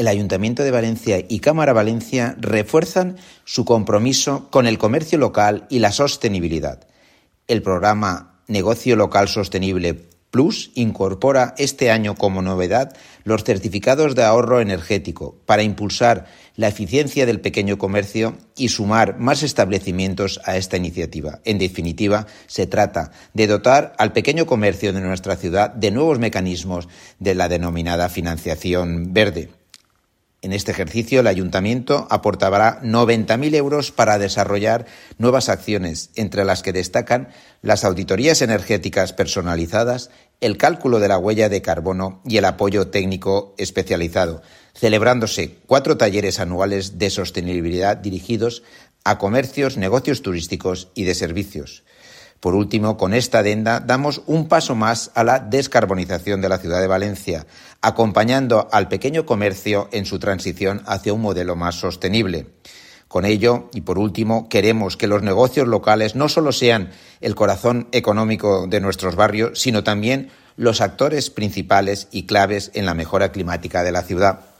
el Ayuntamiento de Valencia y Cámara Valencia refuerzan su compromiso con el comercio local y la sostenibilidad. El programa Negocio Local Sostenible Plus incorpora este año como novedad los certificados de ahorro energético para impulsar la eficiencia del pequeño comercio y sumar más establecimientos a esta iniciativa. En definitiva, se trata de dotar al pequeño comercio de nuestra ciudad de nuevos mecanismos de la denominada financiación verde. En este ejercicio, el Ayuntamiento aportará 90.000 euros para desarrollar nuevas acciones, entre las que destacan las auditorías energéticas personalizadas, el cálculo de la huella de carbono y el apoyo técnico especializado, celebrándose 4 talleres anuales de sostenibilidad dirigidos a comercios, negocios turísticos y de servicios. Por último, con esta adenda damos un paso más a la descarbonización de la ciudad de Valencia, acompañando al pequeño comercio en su transición hacia un modelo más sostenible. Con ello, y por último, queremos que los negocios locales no solo sean el corazón económico de nuestros barrios, sino también los actores principales y claves en la mejora climática de la ciudad.